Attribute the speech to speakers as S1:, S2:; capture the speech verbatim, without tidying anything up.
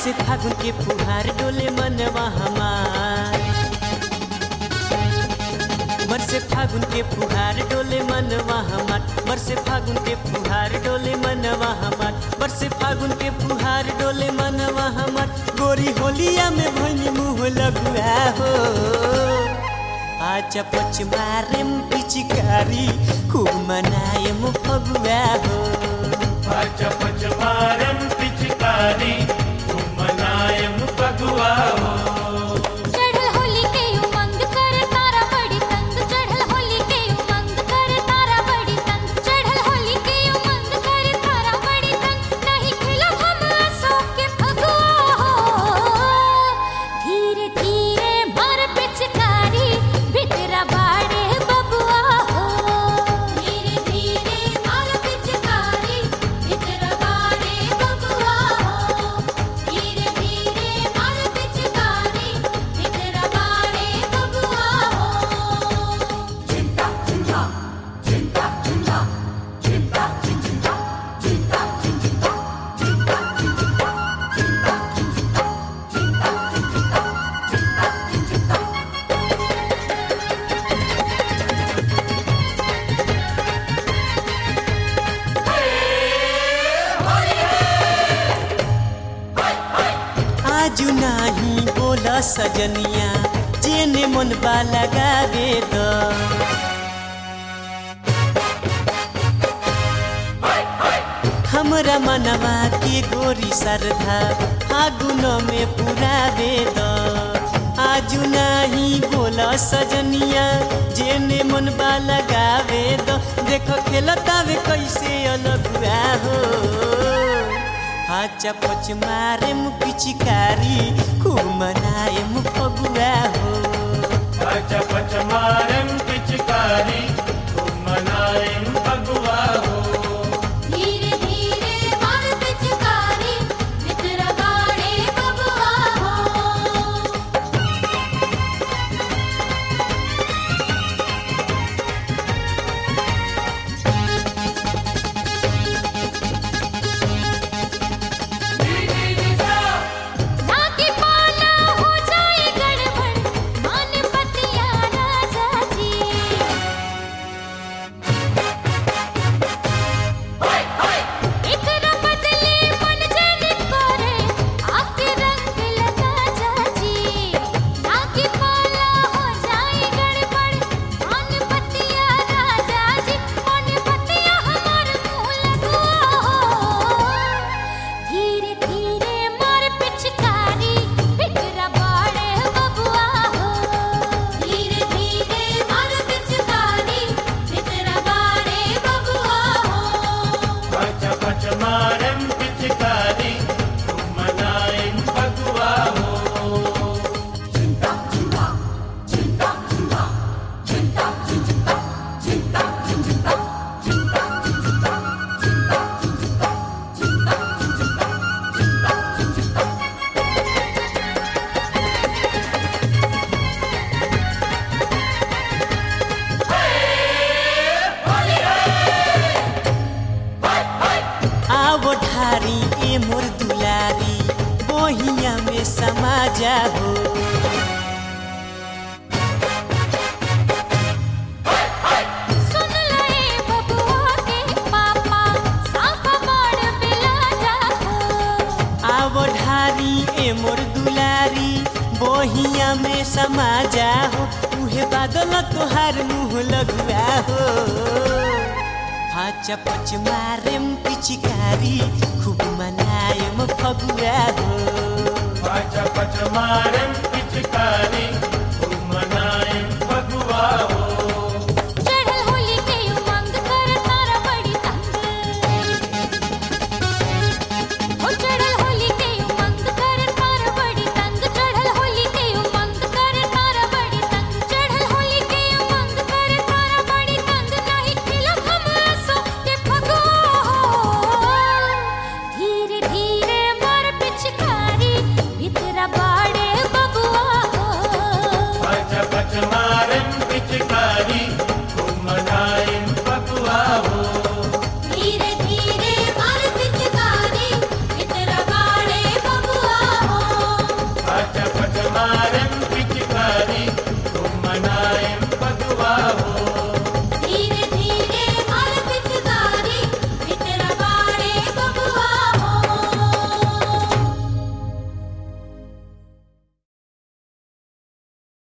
S1: बरसे फागुन के फुहार डोले मनवा हमार, बरसे फागुन के फुहार डोले मनवा हमार, बरसे फागुन के फुहार डोले मनवा हमार, बरसे फागुन के फुहार डोले मनवा हमार। गोरी होलिया में भइनी मुँह लगुआ हो, आजा पच मारेम पिचकारी खूब मनाएम फगुआ हो।
S2: आजा पच मारेम पिचकारी खूब मनाएम फगुआ हो।
S3: चढ़ल होली के उमंग कर तारा बड़ी तंग, चढ़ल होली के उमंग कर तारा बड़ी तंग, चढ़ल होली के उमंग कर तारा बड़ी तंग। नहीं खेलब हम असो के फगुआ हो, धीरे धीरे मार पिचकारी भितरा बाड़े बबुआ हो। धीरे धीरे मार पिचकारी भितरा बाड़े बबुआ हो। धीरे धीरे मार पिचकारी भितरा बाड़े बबुआ हो। चिंता चिंता चिंता चिंता चिंता चिंता चिंता चिंता चिंता
S1: आजू नाही बोला सजनिया जेने मन बा लगावे द, हमरा मनवा के गोरी सरधा फागुन में पुरावे द। आजू नाही बोला सजनिया जेने मन बा लगावे द, देखो खेलतावे कैसे अलगुआ हो। आजा पच मारेम पिचकारी खूब मनाएम फगुआ हो।
S2: आजा पच मारेम पिचकारी खूब मनाएम फगुआ हो।
S3: धीरे धीरे मार पिचकारी भितरा बाड़े बबुआ हो। नाकी पाला हो जाए गड़बड़ मान बतिया राजा जी। एकरा बदले मन जाने करे आके रंग लगा जाजी। नाकी पाला हो जाए गड़बड़ मान बतिया राजा जी, मान बतिया हमार मुँह लगुआ हो। धीरे धीरे मार पिचकारी भितरा बाड़े बबुआ हो। धीरे धीरे मार पिचकारी भितरा बाड़े बबुआ हो।
S2: आजा पच मारेम पिचकारी खूब मनाएम फगुआ हो। चिंता चिंता चिंता चिंता चिंता चिंता चिंता चिंता चिंता चिंता चिंता चिंता चिंता।
S1: आवो ढारी ए मोर दुलारी बोहिया में समा जाहो।
S3: सुन ले बबुआ के पापा साफा बड़ बिला जाहो।
S1: आवो ढारी ए मोर दुलारी बोहिया में समा जाहो। उहे बादल तोहार मुँह लगुआ हो। आजा पच मारेम पिचकारी खूब मनाएम फगुआ हो।
S2: आजा पच मारेम पिचकारी खूब मनाएम फगुआ हो।